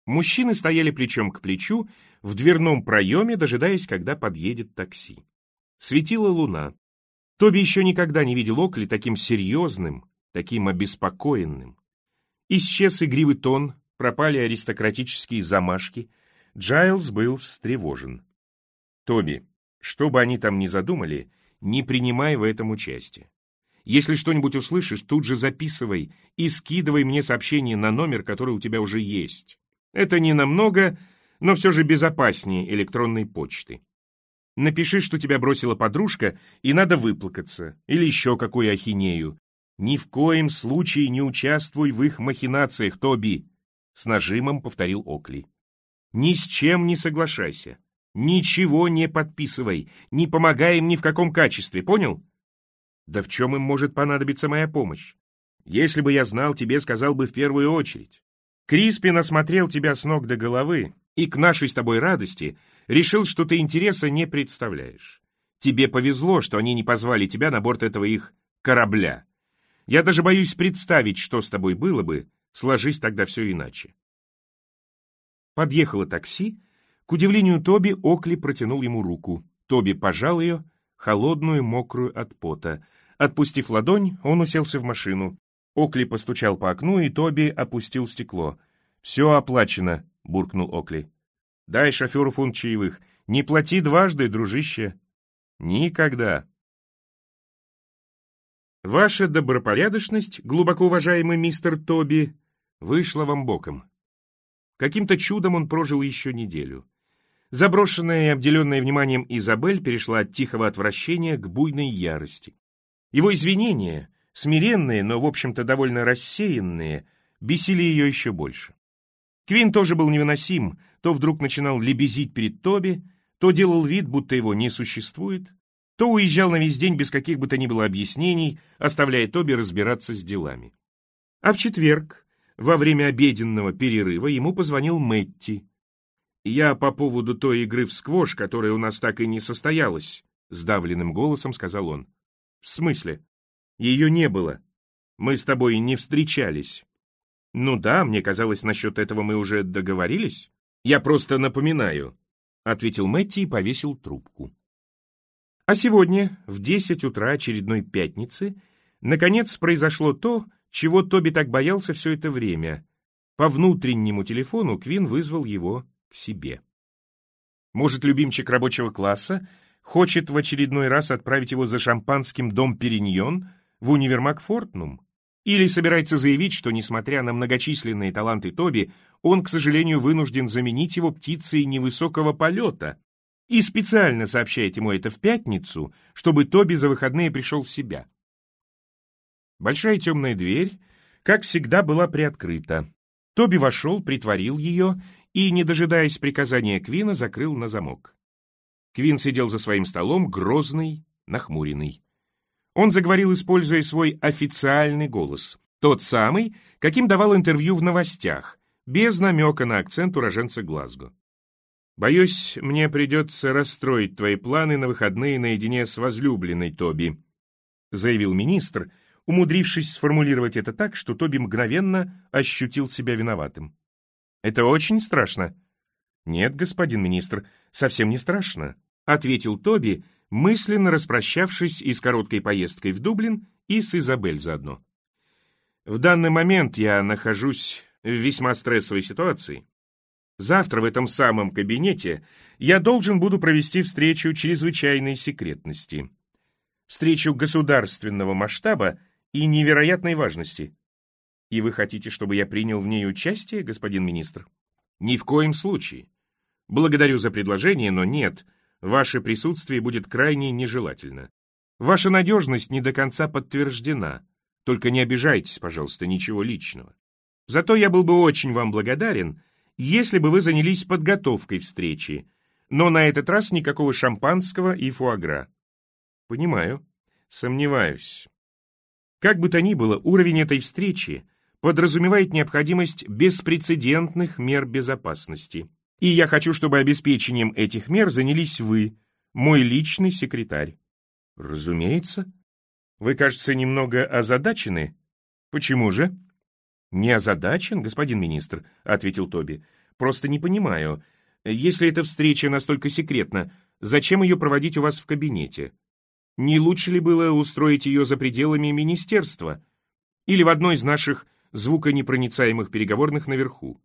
Мужчины стояли плечом к плечу в дверном проеме, дожидаясь, когда подъедет такси. Светила луна. Тоби еще никогда не видел Окли таким серьезным, таким обеспокоенным. Исчез игривый тон, пропали аристократические замашки. Джайлз был встревожен. «Тоби, что бы они там ни задумали, не принимай в этом участие. Если что-нибудь услышишь, тут же записывай и скидывай мне сообщение на номер, который у тебя уже есть. Это не намного, но все же безопаснее электронной почты. Напиши, что тебя бросила подружка, и надо выплакаться, или еще какую ахинею. Ни в коем случае не участвуй в их махинациях, Тоби», — с нажимом повторил Окли. «Ни с чем не соглашайся, ничего не подписывай, не помогай им ни в каком качестве, понял? Да в чем им может понадобиться моя помощь? Если бы я знал, тебе сказал бы в первую очередь. Криспин осмотрел тебя с ног до головы, и к нашей с тобой радости решил, что ты интереса не представляешь. Тебе повезло, что они не позвали тебя на борт этого их корабля. Я даже боюсь представить, что с тобой было бы, сложись тогда все иначе». Подъехало такси. К удивлению Тоби, Окли протянул ему руку. Тоби пожал ее, холодную, мокрую от пота. Отпустив ладонь, он уселся в машину. Окли постучал по окну, и Тоби опустил стекло. «Все оплачено», — буркнул Окли. «Дай шоферу фунт чаевых. Не плати дважды, дружище». «Никогда». «Ваша добропорядочность, глубоко уважаемый мистер Тоби, вышла вам боком». Каким-то чудом он прожил еще неделю. Заброшенная и обделенная вниманием Изабель перешла от тихого отвращения к буйной ярости. Его извинения, смиренные, но, в общем-то, довольно рассеянные, бесили ее еще больше. Квин тоже был невыносим, то вдруг начинал лебезить перед Тоби, то делал вид, будто его не существует, то уезжал на весь день без каких бы то ни было объяснений, оставляя Тоби разбираться с делами. А в четверг, во время обеденного перерыва, ему позвонил Мэтти. «Я по поводу той игры в сквош, которая у нас так и не состоялась», — сдавленным голосом сказал он. «В смысле? Ее не было. Мы с тобой не встречались». «Ну да, мне казалось, насчет этого мы уже договорились. Я просто напоминаю», — ответил Мэтти и повесил трубку. А сегодня, в 10 утра очередной пятницы, наконец произошло то, чего Тоби так боялся все это время. По внутреннему телефону Квин вызвал его к себе. Может, любимчик рабочего класса хочет в очередной раз отправить его за шампанским «Дом Периньон» в универмаг «Фортнум»? Или собирается заявить, что, несмотря на многочисленные таланты Тоби, он, к сожалению, вынужден заменить его птицей невысокого полета, и специально сообщает ему это в пятницу, чтобы Тоби за выходные пришел в себя. Большая темная дверь, как всегда, была приоткрыта. Тоби вошел, притворил ее и, не дожидаясь приказания Квина, закрыл на замок. Квин сидел за своим столом, грозный, нахмуренный. Он заговорил, используя свой официальный голос, тот самый, каким давал интервью в новостях, без намека на акцент уроженца Глазго. «Боюсь, мне придется расстроить твои планы на выходные наедине с возлюбленной, Тоби», заявил министр, умудрившись сформулировать это так, что Тоби мгновенно ощутил себя виноватым. «Это очень страшно». «Нет, господин министр, совсем не страшно», ответил Тоби, мысленно распрощавшись и с короткой поездкой в Дублин, и с Изабель заодно. «В данный момент я нахожусь в весьма стрессовой ситуации. Завтра в этом самом кабинете я должен буду провести встречу чрезвычайной секретности. Встречу государственного масштаба и невероятной важности. И вы хотите, чтобы я принял в ней участие, господин министр? Ни в коем случае. Благодарю за предложение, но нет, ваше присутствие будет крайне нежелательно. Ваша надежность не до конца подтверждена. Только не обижайтесь, пожалуйста, ничего личного. Зато я был бы очень вам благодарен, если бы вы занялись подготовкой встречи, но на этот раз никакого шампанского и фуагра». «Понимаю. Сомневаюсь. Как бы то ни было, уровень этой встречи подразумевает необходимость беспрецедентных мер безопасности. И я хочу, чтобы обеспечением этих мер занялись вы, мой личный секретарь». «Разумеется. Вы, кажется, немного озадачены. Почему же?» «Не озадачен, господин министр», — ответил Тоби. Просто не понимаю. Если эта встреча настолько секретна, зачем ее проводить у вас в кабинете? Не лучше ли было устроить ее за пределами министерства? Или в одной из наших звуконепроницаемых переговорных наверху?»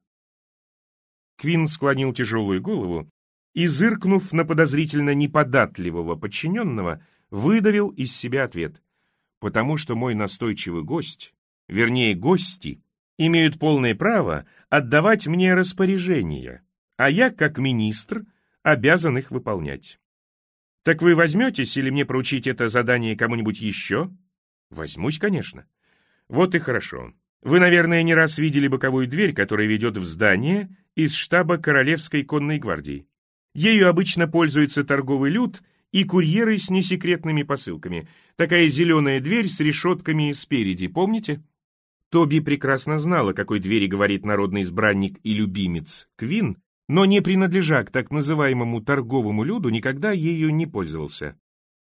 Квин склонил тяжелую голову и, зыркнув на подозрительно неподатливого подчиненного, выдавил из себя ответ: «Потому что мой настойчивый гость, вернее гости, имеют полное право отдавать мне распоряжения, а я, как министр, обязан их выполнять. Так вы возьметесь или мне поручить это задание кому-нибудь еще?» «Возьмусь, конечно». «Вот и хорошо. Вы, наверное, не раз видели боковую дверь, которая ведет в здание из штаба Королевской конной гвардии. Ею обычно пользуется торговый люд и курьеры с несекретными посылками. Такая зеленая дверь с решетками спереди, помните?» Тоби прекрасно знал, о какой двери говорит народный избранник и любимец Квин, но, не принадлежа к так называемому торговому люду, никогда ею не пользовался.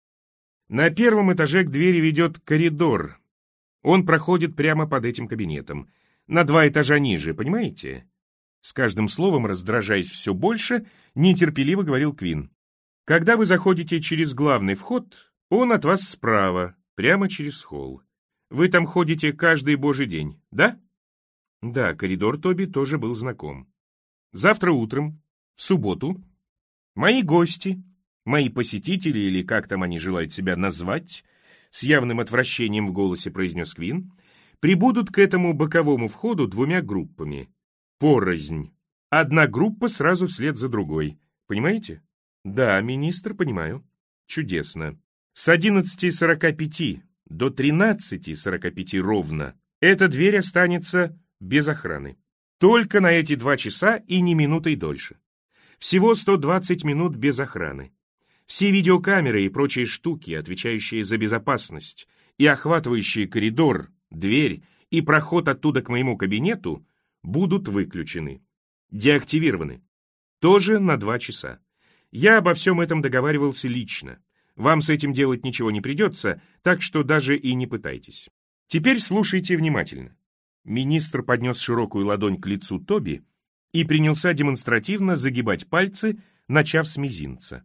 На первом этаже к двери ведет коридор. Он проходит прямо под этим кабинетом. На 2 этажа ниже, понимаете? С каждым словом, раздражаясь все больше, нетерпеливо говорил Квин. Когда вы заходите через главный вход, он от вас справа, прямо через холл. Вы там ходите каждый божий день, да? Да, коридор Тоби тоже был знаком. Завтра утром, в субботу, мои гости, мои посетители, или как там они желают себя назвать, с явным отвращением в голосе произнес Квин, прибудут к этому боковому входу 2 группами. Порознь. Одна группа сразу вслед за другой. Понимаете? Да, министр, понимаю. Чудесно. С 11:45 до 13:45 ровно эта дверь останется без охраны. Только на эти 2 часа и ни минутой дольше. Всего 120 минут без охраны. Все видеокамеры и прочие штуки, отвечающие за безопасность и охватывающие коридор, дверь и проход оттуда к моему кабинету, будут выключены, деактивированы. Тоже на 2 часа. Я обо всем этом договаривался лично. Вам с этим делать ничего не придется, так что даже и не пытайтесь. Теперь слушайте внимательно. Министр поднес широкую ладонь к лицу Тоби и принялся демонстративно загибать пальцы, начав с мизинца.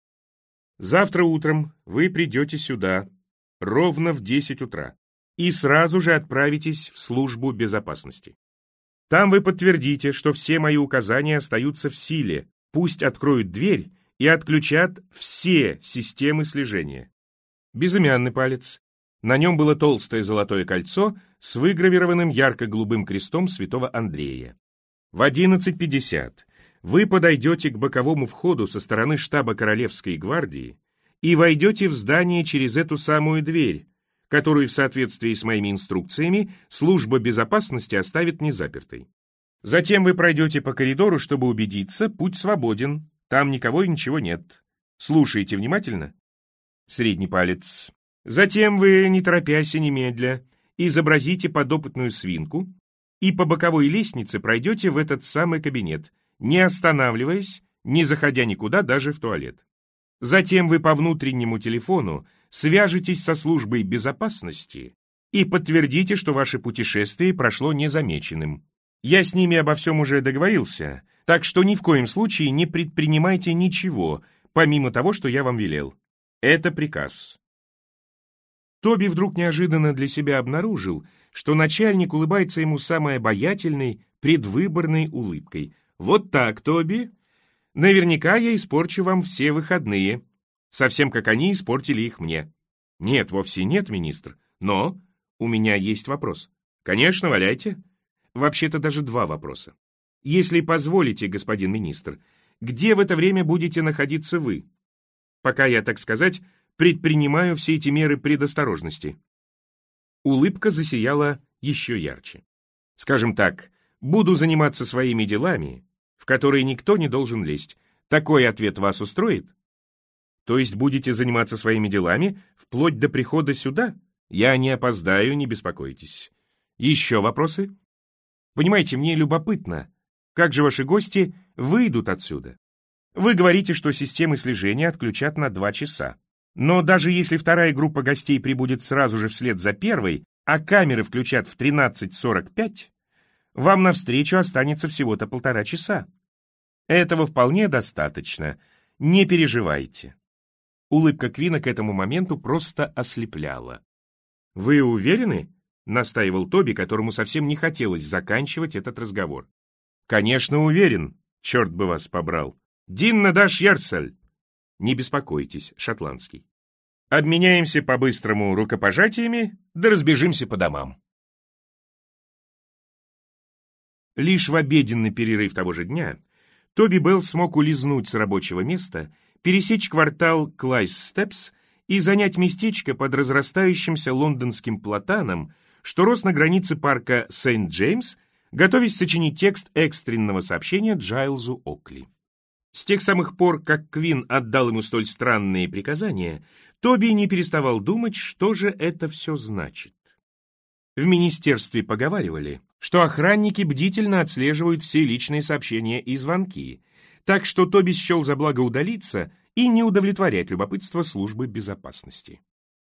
Завтра утром вы придете сюда ровно в 10 утра и сразу же отправитесь в службу безопасности. Там вы подтвердите, что все мои указания остаются в силе, пусть откроют дверь и отключат все системы слежения. Безымянный палец. На нем было толстое золотое кольцо с выгравированным ярко-голубым крестом святого Андрея. В 11:50 вы подойдете к боковому входу со стороны штаба Королевской гвардии и войдете в здание через эту самую дверь, которую в соответствии с моими инструкциями служба безопасности оставит незапертой. Затем вы пройдете по коридору, чтобы убедиться, путь свободен, там никого и ничего нет. Слушайте внимательно. Средний палец. Затем вы, не торопясь и немедля, изобразите подопытную свинку и по боковой лестнице пройдете в этот самый кабинет, не останавливаясь, не заходя никуда, даже в туалет. Затем вы по внутреннему телефону свяжетесь со службой безопасности и подтвердите, что ваше путешествие прошло незамеченным. Я с ними обо всем уже договорился, так что ни в коем случае не предпринимайте ничего, помимо того, что я вам велел. Это приказ. Тоби вдруг неожиданно для себя обнаружил, что начальник улыбается ему самой обаятельной, предвыборной улыбкой. «Вот так, Тоби. Наверняка я испорчу вам все выходные, совсем как они испортили их мне». «Нет, вовсе нет, министр, но у меня есть вопрос». «Конечно, валяйте». Вообще-то даже 2 вопроса. Если позволите, господин министр, где в это время будете находиться вы? Пока я, так сказать, предпринимаю все эти меры предосторожности». Улыбка засияла еще ярче. «Скажем так, буду заниматься своими делами, в которые никто не должен лезть. Такой ответ вас устроит? То есть будете заниматься своими делами вплоть до прихода сюда? Я не опоздаю, не беспокойтесь. Еще вопросы? Понимаете, мне любопытно, как же ваши гости выйдут отсюда? Вы говорите, что системы слежения отключат на 2 часа. Но даже если вторая группа гостей прибудет сразу же вслед за первой, а камеры включат в 13:45, Вам навстречу останется всего-то 1,5 часа. Этого вполне достаточно. Не переживайте». Улыбка Квина к этому моменту просто ослепляла. «Вы уверены?» — настаивал Тоби, которому совсем не хотелось заканчивать этот разговор. «Конечно, уверен. Черт бы вас побрал. Динна даш Ярцель!» «Не беспокойтесь, шотландский. Обменяемся по-быстрому рукопожатиями, да разбежимся по домам». Лишь в обеденный перерыв того же дня Тоби Белл смог улизнуть с рабочего места, пересечь квартал Клайс-Степс и занять местечко под разрастающимся лондонским платаном, что рос на границе парка Сент-Джеймс, готовясь сочинить текст экстренного сообщения Джайлзу Окли. С тех самых пор, как Квин отдал ему столь странные приказания, Тоби не переставал думать, что же это все значит. В министерстве поговаривали, что охранники бдительно отслеживают все личные сообщения и звонки, так что Тоби счел за благо удалиться и не удовлетворять любопытство службы безопасности.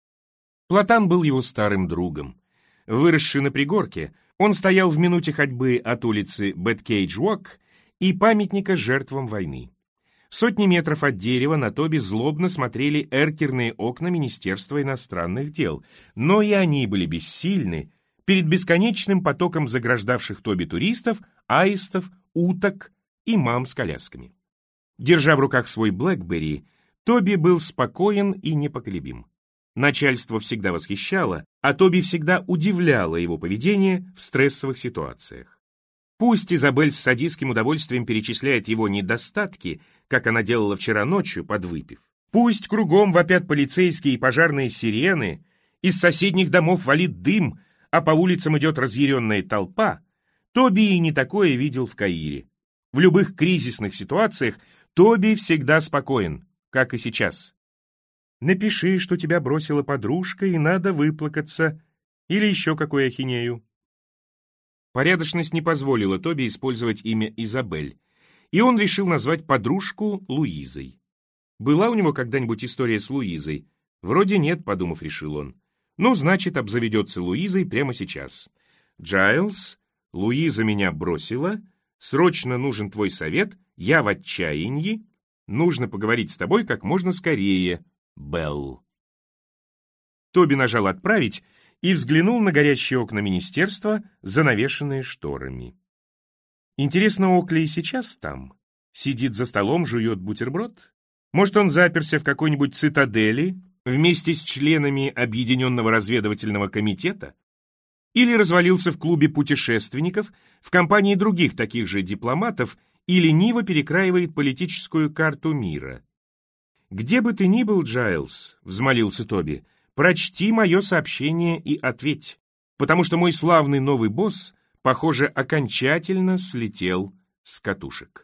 Платан был его старым другом. Выросший на пригорке, он стоял в минуте ходьбы от улицы Бэткейдж-Уок и памятника жертвам войны. В сотни метров от дерева на Тоби злобно смотрели эркерные окна Министерства иностранных дел, но и они были бессильны перед бесконечным потоком заграждавших Тоби туристов, аистов, уток и мам с колясками. Держа в руках свой BlackBerry, Тоби был спокоен и непоколебим. Начальство всегда восхищало, а Тоби всегда удивляло его поведение в стрессовых ситуациях. Пусть Изабель с садистским удовольствием перечисляет его недостатки, как она делала вчера ночью, подвыпив. Пусть кругом вопят полицейские и пожарные сирены, из соседних домов валит дым, а по улицам идет разъяренная толпа, Тоби и не такое видел в Каире. В любых кризисных ситуациях Тоби всегда спокоен, как и сейчас. Напиши, что тебя бросила подружка, и надо выплакаться, или еще какую ахинею. Порядочность не позволила Тоби использовать имя Изабель, и он решил назвать подружку Луизой. Была у него когда-нибудь история с Луизой? Вроде нет, подумав, решил он. Ну, значит, обзаведется Луизой прямо сейчас. Джайлз, Луиза меня бросила, срочно нужен твой совет, я в отчаянии, нужно поговорить с тобой как можно скорее, Белл. Тоби нажал «Отправить» и взглянул на горящие окна министерства, занавешенные шторами. Интересно, Окли и сейчас там? Сидит за столом, жует бутерброд? Может, он заперся в какой-нибудь цитадели вместе с членами Объединенного разведывательного комитета? Или развалился в клубе путешественников в компании других таких же дипломатов и лениво перекраивает политическую карту мира? «Где бы ты ни был, Джайлз», — взмолился Тоби, — «прочти мое сообщение и ответь, потому что мой славный новый босс, похоже, окончательно слетел с катушек».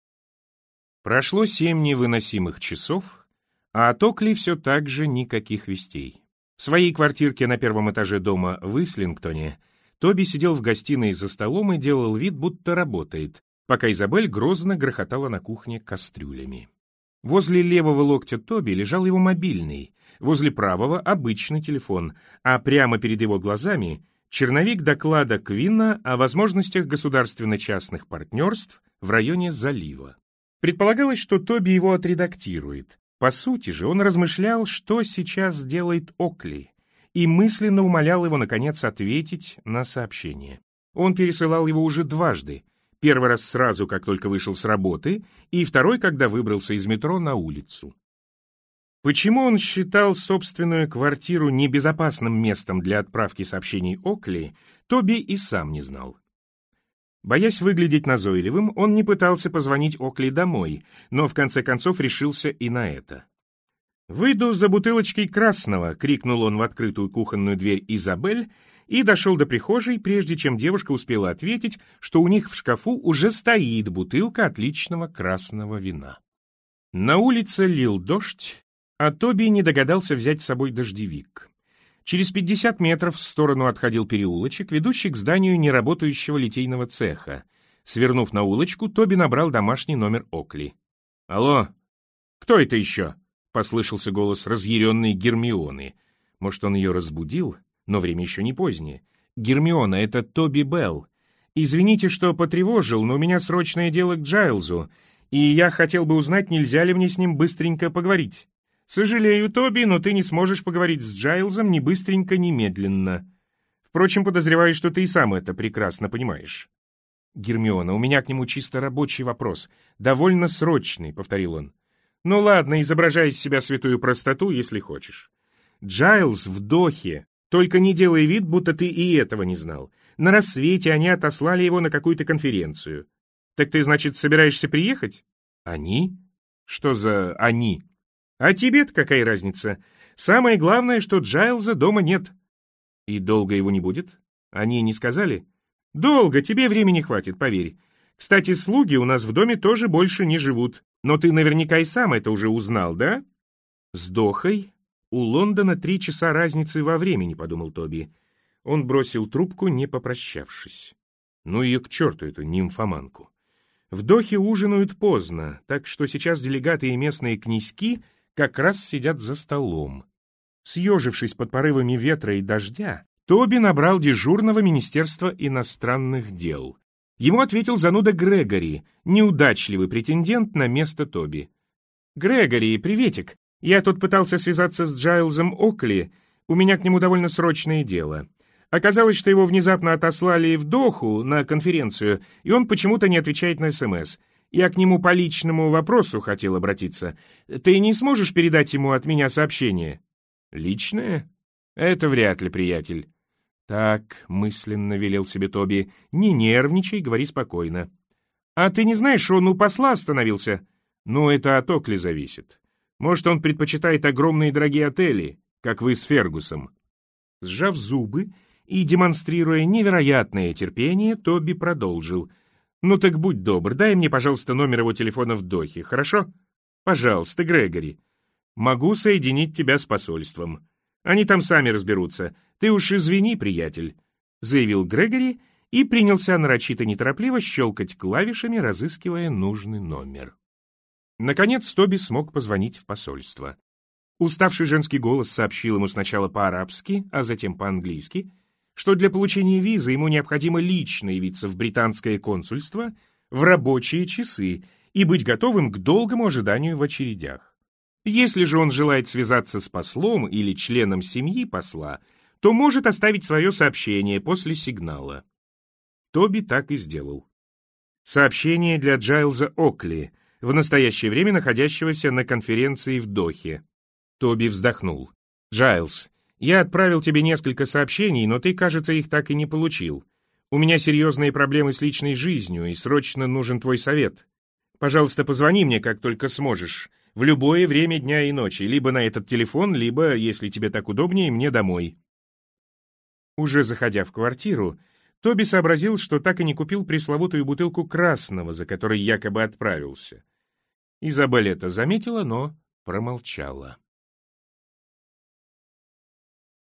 Прошло 7 невыносимых часов, а от Окли все так же никаких вестей. В своей квартирке на 1-м этаже дома в Ислингтоне Тоби сидел в гостиной за столом и делал вид, будто работает, пока Изабель грозно грохотала на кухне кастрюлями. Возле левого локтя Тоби лежал его мобильный, возле правого — обычный телефон, а прямо перед его глазами — черновик доклада Квина о возможностях государственно-частных партнерств в районе залива. Предполагалось, что Тоби его отредактирует. По сути же он размышлял, что сейчас делает Окли, и мысленно умолял его, наконец, ответить на сообщение. Он пересылал его уже дважды. Первый раз сразу, как только вышел с работы, и второй, когда выбрался из метро на улицу. Почему он считал собственную квартиру небезопасным местом для отправки сообщений Окли, Тоби и сам не знал. Боясь выглядеть назойливым, он не пытался позвонить Окли домой, но в конце концов решился и на это. «Выйду за бутылочкой красного!» — крикнул он в открытую кухонную дверь Изабель и дошел до прихожей, прежде чем девушка успела ответить, что у них в шкафу уже стоит бутылка отличного красного вина. На улице лил дождь, а Тоби не догадался взять с собой дождевик. Через 50 метров в сторону отходил переулочек, ведущий к зданию неработающего литейного цеха. Свернув на улочку, Тоби набрал домашний номер Окли. «Алло, кто это еще?» — послышался голос разъяренной Гермионы. Может, он ее разбудил, но время еще не позднее. «Гермиона, это Тоби Белл. «Извините, что потревожил, но у меня срочное дело к Джайлзу, и я хотел бы узнать, нельзя ли мне с ним быстренько поговорить. Сожалею, Тоби, но ты не сможешь поговорить с Джайлзом ни быстренько, ни медленно. Впрочем, подозреваю, что ты и сам это прекрасно понимаешь». «Гермиона, у меня к нему чисто рабочий вопрос. Довольно срочный», — повторил он. «Ну ладно, изображай из себя святую простоту, если хочешь. Джайлз в Дохе. Только не делай вид, будто ты и этого не знал. На рассвете они отослали его на какую-то конференцию. Так ты, значит, собираешься приехать?» «Они? Что за «они»?» «А тебе-то какая разница? Самое главное, что Джайлза дома нет». «И долго его не будет? Они не сказали?» «Долго, тебе времени хватит, поверь. Кстати, слуги у нас в доме тоже больше не живут. Но ты наверняка и сам это уже узнал, да?» «С Дохой? У Лондона 3 часа разницы во времени», — подумал Тоби. Он бросил трубку, не попрощавшись. Ну ее к черту, эту нимфоманку. В Дохе ужинают поздно, так что сейчас делегаты и местные князьки как раз сидят за столом. Съежившись под порывами ветра и дождя, Тоби набрал дежурного Министерства иностранных дел. Ему ответил зануда Грегори, неудачливый претендент на место Тоби. «Грегори, приветик. Я тут пытался связаться с Джайлзом Окли. У меня к нему довольно срочное дело. Оказалось, что его внезапно отослали в Доху на конференцию, и он почему-то не отвечает на СМС. Я к нему по личному вопросу хотел обратиться. Ты не сможешь передать ему от меня сообщение?» «Личное? Это вряд ли, приятель». «Так», — мысленно велел себе Тоби, — «не нервничай, говори спокойно». «А ты не знаешь, он у посла остановился?» «Ну, это от Окли зависит. Может, он предпочитает огромные дорогие отели, как вы с Фергусом». Сжав зубы и демонстрируя невероятное терпение, Тоби продолжил. «Ну так будь добр, дай мне, пожалуйста, номер его телефона в Дохе, хорошо? Пожалуйста, Грегори. Могу соединить тебя с посольством. Они там сами разберутся. Ты уж извини, приятель», — заявил Грегори и принялся нарочито неторопливо щелкать клавишами, разыскивая нужный номер. Наконец Тоби смог позвонить в посольство. Уставший женский голос сообщил ему сначала по-арабски, а затем по-английски, что для получения визы ему необходимо лично явиться в британское консульство в рабочие часы и быть готовым к долгому ожиданию в очередях. Если же он желает связаться с послом или членом семьи посла, то может оставить свое сообщение после сигнала. Тоби так и сделал. Сообщение для Джайлза Окли, в настоящее время находящегося на конференции в Дохе. Тоби вздохнул. «Джайлз, я отправил тебе несколько сообщений, но ты, кажется, их так и не получил. У меня серьезные проблемы с личной жизнью, и срочно нужен твой совет. Пожалуйста, позвони мне, как только сможешь, в любое время дня и ночи, либо на этот телефон, либо, если тебе так удобнее, мне домой». Уже заходя в квартиру, Тоби сообразил, что так и не купил пресловутую бутылку красного, за которой якобы отправился. Изабель это заметила, но промолчала.